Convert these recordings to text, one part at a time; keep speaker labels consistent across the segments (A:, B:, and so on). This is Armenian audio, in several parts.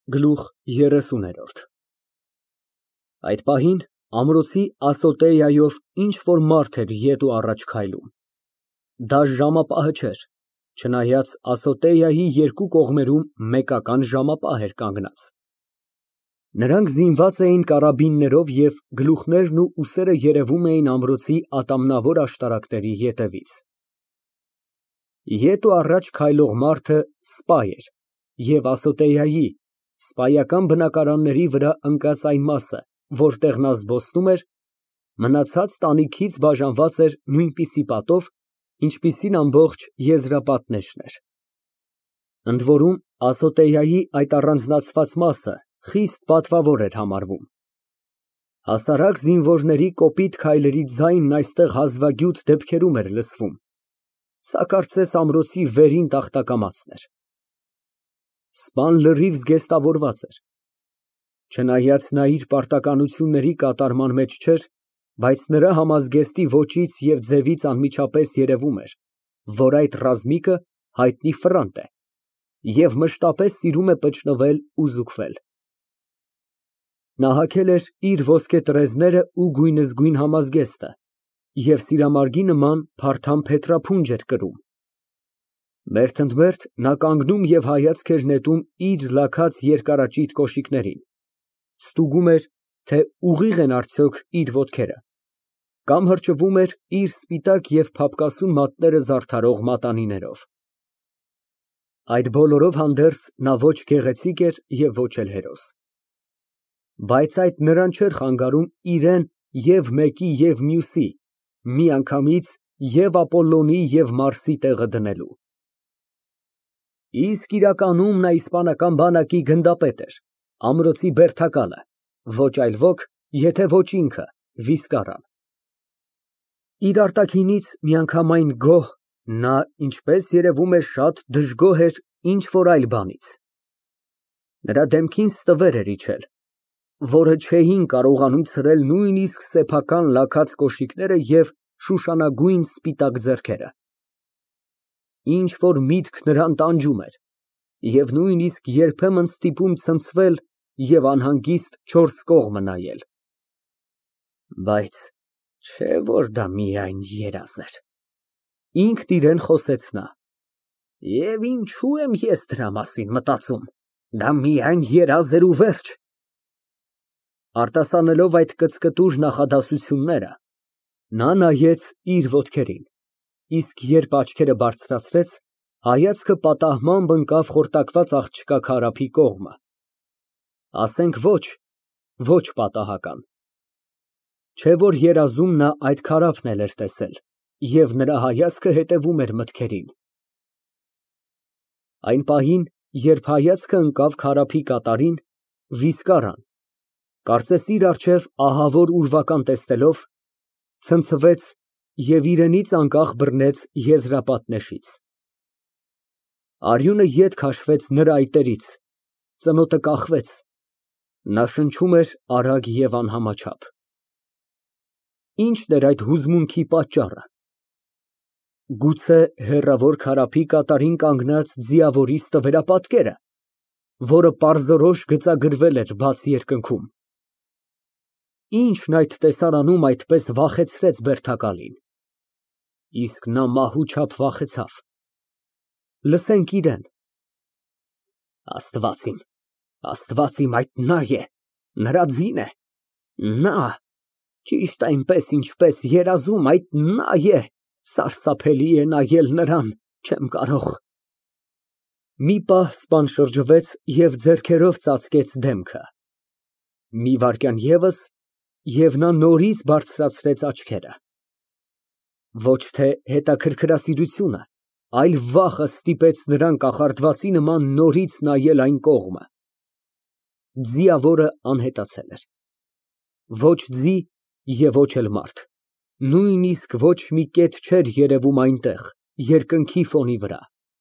A: Գլուխ 30 Այդ պահին ամրոցի ասոտեայով ինչ-որ մարդ էր ետ ու առաջ քայլում։ Դա ժամապահը չէր, չնայած ասոտեայի երկու կողմերում մեկական ժամապահ էր կանգնած։ Նրանք զինված էին կարաբիններով և գլուխներն ու ուսերը երևում էին ամրոցի ատամնավոր աշտարակների ետևից։ Ետ ու առաջ քայլող մարդը սպա էր և ասոտեայի, սպայական բնակարանների վրա ընկած այն մասը, որտեղ նա զբոսնում էր, մնացած տանիքից բաժանված էր նույնպիսի պատով, ինչպիսին ամբողջ եզրապատնեշն էր։ Ընդ որում, ասոտեայի այդ առանձնացված մասը խիստ պատվավոր էր համարվում։ Հասարակ զինվորների կոպիտ քայլերի ձայնն այստեղ հազվագյուտ դեպքերում էր լսվում, սա կարծես ամրոցի վերին տախտակամածն էր։ Սպան լրիվ զգեստավորված էր։ Չնայած նա իր պարտականությունների կատարման մեջ չէր, բայց նրա համազգեստի ոճից և ձևից անմիջապես երևում էր, որ այդ ռազմիկը հայտնի ֆրանտ է և մշտապես սիրում է պճնվել ու զուգվել։ Նա հագել էր իր ոսկե տռեզները ու գույնզգույն համազգեստը և սիրամարգի նման փարթամ փետրափունջ էր կրում։ Մերթընդմերթ նա կանգնում և հայացք էր նետում իր լաքած երկարաճիտ կոշիկներին, ստուգում էր, թե ուղիղ են արդյոք իր ոտքերը, կամ հրճվում էր իր սպիտակ և փափկասուն մատները զարդարող մատանիներով։ Այդ բոլորով հանդերձ նա ոչ գեղեցիկ էր և ոչ էլ հերոս։ Բայց այդ նրան չէր խանգարում իրեն և մեկի և մյուսի, միանգամից և Ապոլլոնի և Մարսի տեղը դնելու։ Իսկ իրականում նա իսպանական բանակի գնդապետ էր, ամրոցի բերդակալը, ոչ այլ ոք, եթե ոչ ինքը՝ Վիսկարան։ Իր արտաքինից միանգամայն գոհ, նա, ինչպես երևում է, շատ դժգոհ էր ինչ֊որ այլ բանից։ Նրա դեմքին ստվեր էր իջել, որը չէին կարողանում ցրել նույնիսկ սեփական լաքած կոշիկները և շուշանագույն սպիտակ ձեռքերը։ Ինչ֊որ միտք նրան տանջում էր և նույնիսկ երբեմն ստիպում ցնցվել և անհանգիստ չորս կողմը նայել։ Բայց չէ՞ որ դա միայն երազ էր, ինքն իրան խոսեց նա։ Եվ ինչո՞ւ եմ ես դրա մասին մտածում, դա միայն երազ էր ու վերջ։ Արտասանելով այդ կծկտուր նախադասությունները, նա նայեց իր ոտքերին, իսկ երբ աչքերը բարձրացրեց, հայացքը պատահմամբ ընկավ խորտակված աղջկա քարափի կողմը, ասենք ոչ պատահական։ Չէ՞ որ երազում նա այդ քարափն էլ էր տեսել, և նրա հայացքը հետևում էր մտքերին։ Այն պահին, երբ հայացքը ընկավ քարափի կատարին, Վիսկարան, կարծես իր առջև ահավոր ուրվական տեսնելով, ցնցվեց և իրենից անկախ բռնեց եզրապատնեշից։ Արյունը ետ քաշվեց նրա այտերից, ծնոտը կախվեց, նա շնչում էր արագ և անհամաչափ։ Ի՞նչն էր այդ հուզմունքի պատճառը։ Գուցե հեռավոր քարափի կատարին կանգնած ձիավորի ստվերապատկերը, որը պարզորոշ գծագրվել էր բաց երկնքում։ Ի՞նչն այդ տեսարանում այդպես վախեցրեց բերդակալին։ Իսկ նա մահու չափ վախեցավ։ Լսենք իրան։ Աստված իմ, այդ նա է, նրա ձին է, նա, ճիշտ այնպես, ինչպես երազում, այդ նա է, սարսափելի է նայել նրան, չեմ կարող։ Մի պահ սպան շրջվեց և ձեռքերով ծածկեց դեմքը։ Մի վայրկյան ևս, և նա նորից բարձրացրեց աչքերը։ Ոչ թե հետաքրքրասիրությունը, այլ վախը ստիպեց նրան կախարդվածի նման նորից նայել այն կողմը։ Ձիավորը անհետացել էր։ Ոչ ձի և ոչ էլ մարդ, նույնիսկ ոչ մի կետ չէր երևում այնտեղ, երկնքի ֆոնի վրա։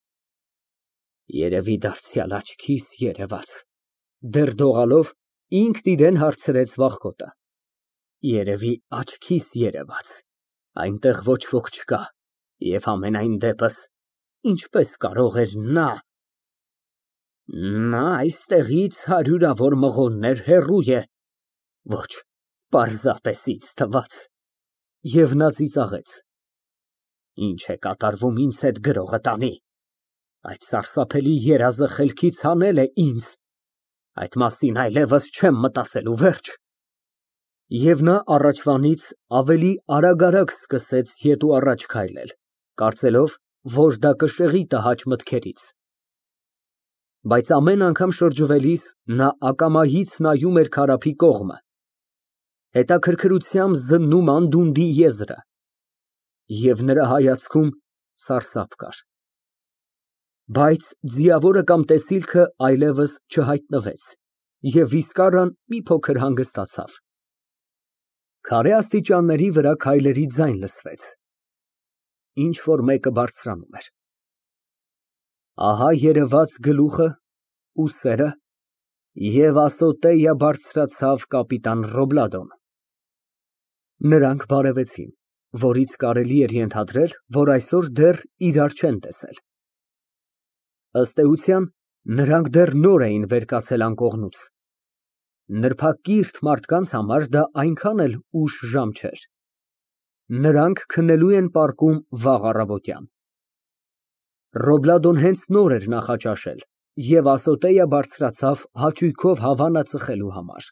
A: Երևի դարձյալ աչքիս երևաց, դեռ դողալով ինքն իրան հարցրեց վախկոտը։ Երևի աչքիս երևաց, այնտեղ ոչ ոք չկա, և համենայն դեպս, ինչպես կարող էր նա։ Նա այստեղից հարյուրավոր մղոններ հեռու է։ Ոչ, պարզապես ինձ թվաց։ Եվ նա ծիծաղեց։ Ինչ է կատարվում ինձ հետ գրողը տանի։ Այդ սարսափելի երազը խելքից հանել է ինձ։ Այդ մասին այլևս չեմ մտածելու, վերջ։ Եվ նա առաջվանից ավելի արագ սկսեց ետ ու առաջ քայլել, կարծելով, որ դա կշեղի տհաճ մտքերից։ Բայց ամեն անգամ շրջվելիս նա ակամայից նայում էր քարափի կողմը, հետաքրքրությամբ զննում անդունդի եզրը, և նրա հայացքում սարսափ կար։ Բայց ձիավորը կամ տեսիլքը այլևս չհայտնվեց, և Վիսկարան մի փոքր հանգստացավ։ Քարե աստիճանների վրա քայլերի ձայն լսվեց։ Ինչ֊որ մեկը բարձրանում էր։ Ահա երևաց գլուխը, ուսերը, և ասոտեյա բարձրացավ կապիտան Ռոբլադոն։ Նրանք բարևեցին, որից կարելի էր ենթադրել, որ այսօր դեռ իրար չեն տեսել։ Ըստ էության, նրանք դեռ նոր էին վեր կացել անկողնուց։ Նրբակիրթ մարդկանց համար դա այնքան էլ ուշ ժամ չէր։ Նրանք քնելու են պառկում վաղ առավոտյան։ Ռոբլադոն հենց նոր էր նախաճաշել և ասոտեյա բարձրացավ հաճույքով հավանա ծխելու համար։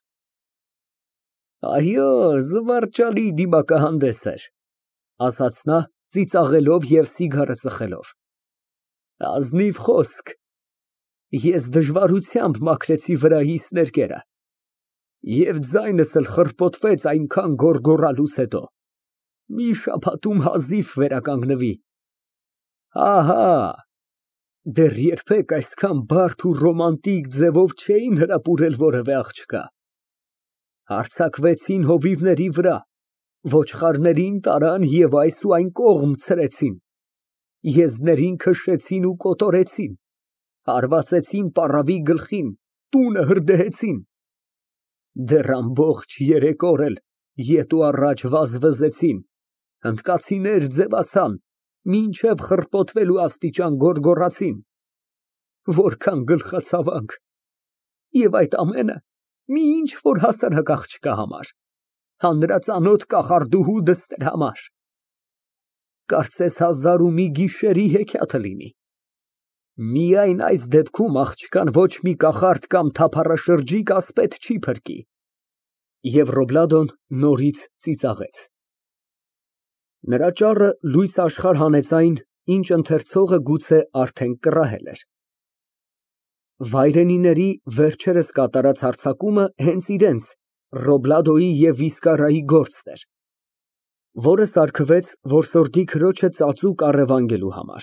A: Այո, զվարճալի դիմակահանդես էր, ասաց նա, ծիծաղելով և սիգարը ծխելով։ Ազնիվ խոսք։ Ես դժվարությամբ մաքրեցի վրայիս ներկերը, և ձայնս էլ խռպոտվեց այնքան գոռգոռալուց հետո։ Մի շաբաթում հազիվ վերականգնվի։ Ահա, դեռ երբեք այսքան բարդ ու ռոմանտիկ ձևով չէին հրապուրել որևէ աղջկա։ Հարձակվեցին հովիվների վրա, ոչխարներին տարան և այս ու այն կողմ ցրեցին, եզներին քշեցին ու կոտորեցին, հարվածեցին պառավի գլխին, տունը հրդեհեցին։ Դեռ ամբողջ 3 օր էլ ետ ու առաջ վազվզեցին, հնդկացիներ ձևացան, մինչև խռպոտվելու աստիճան գոռգոռացին։ Որքան գլխացավանք։ Եվ այդ ամենը մի ինչ֊որ հասարակ աղջկա համար, հանրածանոթ կախարդուհու դստեր համար։ Կարծես 1001 գիշերի հեքիաթը լինի։ Միայն այս դեպքում աղջկան ոչ մի կախարդ կամ թափառաշրջիկ ասպետ չի փրկի։ Եվ Ռոբլադոն նորից ծիծաղեց։ Նրա ճառը լույս աշխարհ հանեց այն, ինչ ընթերցողը գուցե արդեն կռահել էր։ Վայրենիների վերջերս կատարած հարձակումը հենց իրենց, Ռոբլադոյի և Վիսկարայի գործն էր, որը սարքվեց որսորդի քրոջը ծածուկ առևանգելու համար։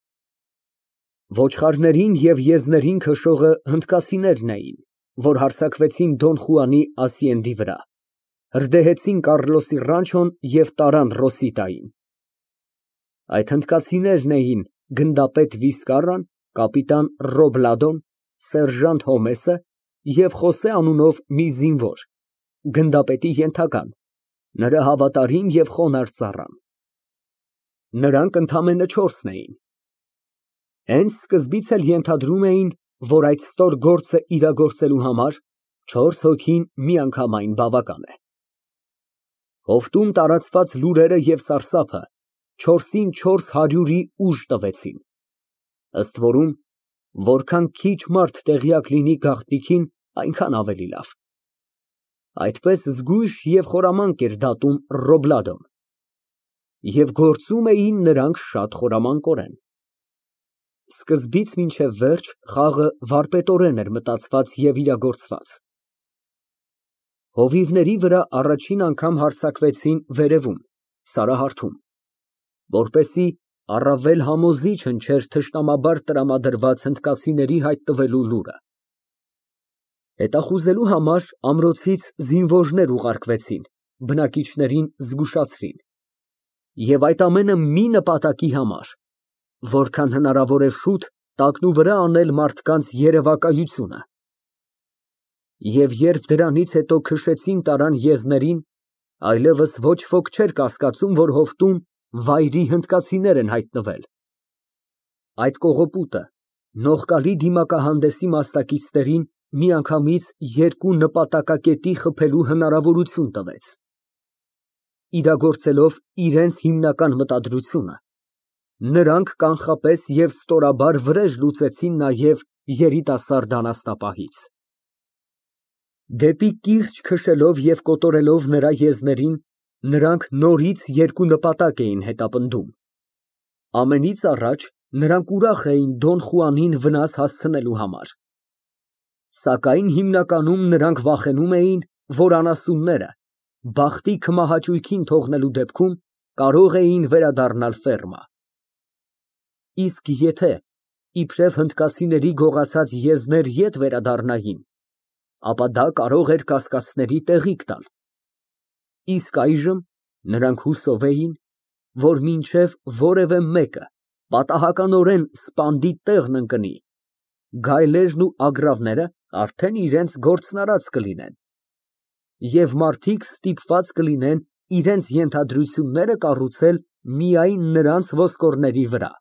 A: Ոչխարներին և եզներին քշողը հնդկացիներն էին, որ հարձակվեցին Դոն Խուանի ասիենդի վրա, հրդեհեցին Կառլոսի ռանչոն և տարան Ռոսիտային։ Այդ հնդկացիներն էին գնդապետ Վիսկարան, կապիտան Ռոբլադոն, սերժանտ Հոմեսը և Խոսե անունով մի զինվոր, գնդապետի ենթական, նրա հավատարիմ և խոնարհ ծառան։ Նրանք ընդամենը 4 էին։ Հենց սկզբից էլ ենթադրում էին, որ այդ ստոր գործը իրագործելու համար 4 հոգին միանգամայն բավական է։ Հովտում տարածված լուրերը և սարսափը 4-ին 400-ի ուժ տվեցին։ Ըստ որում, որքան քիչ մարդ տեղյակ լինի գաղտնիքին, այնքան ավելի լավ։ Այդպես զգույշ և խորամանկ էր դատում Ռոբլադոն։ Եվ գործում էին նրանք շատ խորամանկորեն։ Սկզբից մինչև վերջ խաղը վարպետորեն էր մտածված և իրագործված։ Հովիվների վրա առաջին անգամ հարձակվեցին վերևում, սարահարթում, որպեսզի առավել համոզիչ հնչեր թշնամաբար տրամադրված հնդկացիների հայտնվելու լուրը։ Հետախուզելու համար ամրոցից զինվորներ ուղարկվեցին, բնակիչներին զգուշացրին։ Եվ այդ ամենը մի նպատակի համար, որքան հնարավոր է շուտ տակնուվրա անել մարդկանց երևակայությունը։ Եվ երբ դրանից հետո քշեցին տարան եզներին, այլևս ոչ ոք չէր կասկածում, որ հովտում վայրի հնդկացիներ են հայտնվել։ Այդ կողոպուտը, Նողկալի դիմակահանդեսի մասնակիցներին միանգամից երկու նպատակակետի խփելու հնարավորություն տվեց։ Իրագործելով իրենց հիմնական մտադրությունը, նրանք կանխապես և ստորաբար վրեժ լուծեցին նաև երիտասարդ անասնապահից։ Դեպի կիրճ քշելով և կոտորելով նրա եզներին, նրանք նորից երկու նպատակ էին հետապնդում։ Ամենից առաջ նրանք ուրախ էին Դոն Խուանին վնաս հասցնելու համար, սակայն հիմնականում նրանք վախենում էին, որ անասունները բախտի քմահաճույքին թողնելու դեպքում կարող էին վերադառնալ ֆերմա։ Իսկ եթե, իբրև հնդկացիների գողացած եզներ ետ վերադառնային, ապա դա կարող էր կասկածների տեղիք տալ։ Իսկ այժմ նրանք հուսով էին, որ մինչև որևէ մեկը պատահականորեն սպանդի տեղն ընկնի, գայլերն ու ագռավները արդեն իրենց գործն արած կլինեն, և մարդիկ ստիպված կլինեն իրենց ենթադրությունները կառուցել միայն նրանց ոսկորների վրա։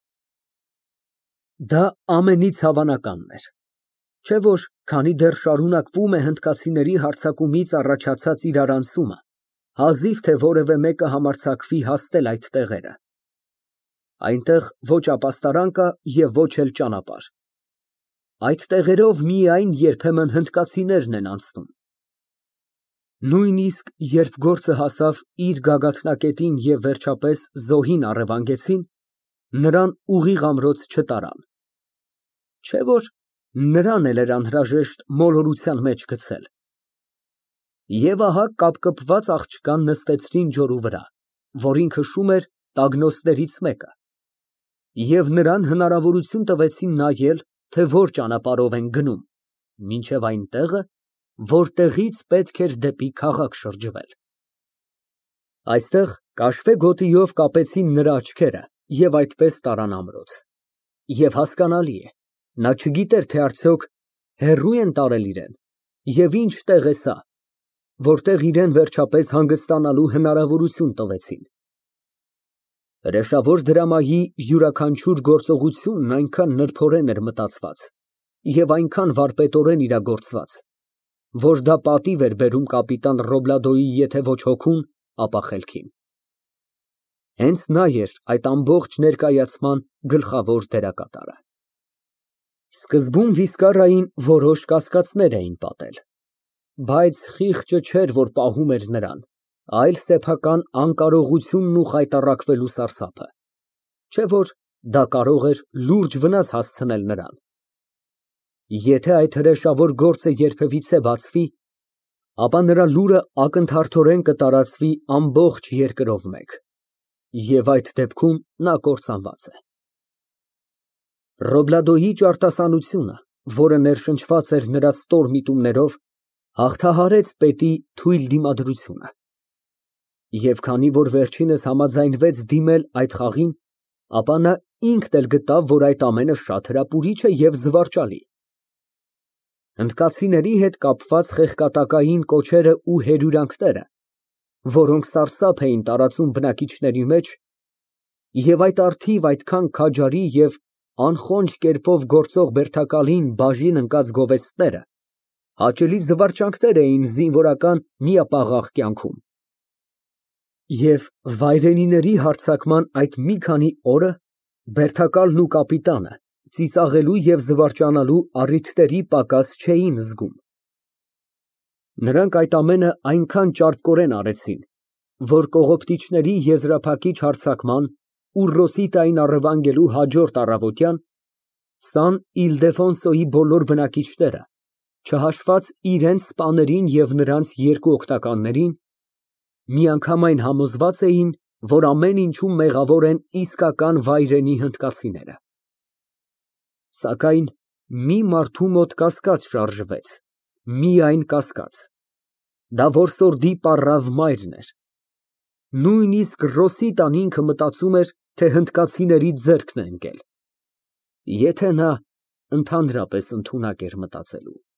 A: Դա ամենից հավանականն էր, չէ՞ որ քանի դեռ շարունակվում է հնդկացիների հարձակումից առաջացած իրարանցումը, հազիվ թե որևէ մեկը համարձակվի հասնել այդ տեղերը։ Այնտեղ ոչ ապաստարան կա և ոչ էլ ճանապարհ։ Այդ տեղերով միայն երբեմն հնդկացիներն են անցնում։ Նույնիսկ երբ գործը հասավ իր գագաթնակետին և վերջապես զոհին առևանգեցին, նրան ուղիղ ամրոց չտարան, չէ՞ որ նրան էլ էր անհրաժեշտ մոլորության մեջ գցել։ Եվ ահա կապկպված աղջկան նստեցրին ջորու վրա, որին քշում էր տագնոցներից մեկը, և նրան հնարավորություն տվեցին նայել, թե որ ճանապարհով են գնում, մինչև այն տեղը, որտեղից պետք էր դեպի քաղաք շրջվել։ Այստեղ կաշվե գոտիով կապեցին նրա աչքերը և այդպես տարան ամրոց։ Եվ հասկանալի է, նա չգիտեր, թե արդյոք հեռո՞ւ են տարել իրան և ինչ տեղ է սա, որտեղ իրան վերջապես հանգստանալու հնարավորություն տվեցին։ Հրեշավոր դրամայի յուրաքանչյուր գործողությունն այնքան նրբորեն էր մտածված և այնքան վարպետորեն իրագործված, որ դա պատիվ էր բերում կապիտան Ռոբլադոյի եթե ոչ հոգուն, ապա խելքին։ Հենց նա էր այդ ամբողջ ներկայացման գլխավոր դերակատարը։ Սկզբում Վիսկարային որոշ կասկածներ էին պատել, բայց խիղճը չէր, որ պահում էր նրան, այլ սեփական անկարողությունն ու խայտառակվելու սարսափը, չէ՞ որ դա կարող էր լուրջ վնաս հասցնել նրան։ Եթե այդ հրեշավոր գործը երբևիցե բացվի, ապա նրա լուրը ակնթարթորեն կտարածվի ամբողջ երկրով մեկ, և այդ դեպքում նա կործանված է։ Ռոբլադոյի ճարտասանությունը, որը ներշնչված էր նրա ստոր միտումներով, հաղթահարեց պետի թույլ դիմադրությունը։ Եվ քանի որ վերջինս համաձայնվեց դիմել այդ խաղին, ապա նա ինքն էլ գտավ, որ այդ ամենը շատ հրապուրիչ է և զվարճալի։ Հնդկացիների հետ կապված խեղկատակային կոչերն ու հերյուրանքները, որոնք սարսափ էին տարածում բնակիչների մեջ, և այդ առթիվ այդքան քաջարի և անխոնջ կերպով գործող բերդակալին բաժին ընկած գովեստները հաճելի զվարճանքներ էին զինվորական միապաղաղ կյանքում։ Եվ վայրենիների հարձակման այդ մի քանի օրը բերդակալն ու կապիտանը ծիծաղելու և զվարճանալու առիթների պակաս չէին զգում։ Նրանք այդ ամենը այնքան ճարպկորեն արեցին, որ կողոպտիչների եզրափակիչ հարձակման ու Ռոսիտային առևանգելու հաջորդ առավոտյան Սան Իլդեֆոնսոյի բոլոր բնակիչները, չհաշված իրենց սպաներին և նրանց երկու օգնականներին, միանգամայն համոզված էին, որ ամեն ինչում մեղավոր են իսկական վայրենի հնդկացիները։ Սակայն մի մարդու մոտ կասկած շարժվեց, միայն կասկած։ Դա որսորդի պառավ մայրն էր։ Նույնիսկ Ռոսիտան ինքը մտածում էր, թե հնդկացիների ձեռքն է ընկել, եթե նա ընդհանրապես ընդունակ էր մտածելու։